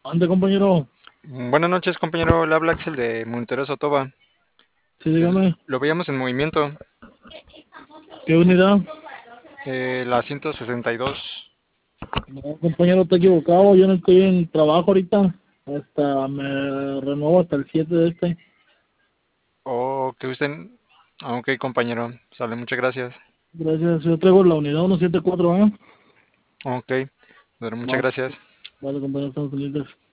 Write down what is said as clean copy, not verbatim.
Ande, compañero. Buenas noches, compañero. Le habla Axel de Monteros Otoba. Sí, dígame. Lo veíamos en movimiento. ¿Qué unidad? La 162. No, compañero, está equivocado. Yo no estoy en trabajo ahorita. Hasta me renuevo hasta el 7 de este. Oh, que usted. Ok, compañero. Sale, muchas gracias. Gracias. Yo traigo la unidad 174, ¿eh? Ok, pero muchas Va, gracias. vale, compañero, estamos pendientes.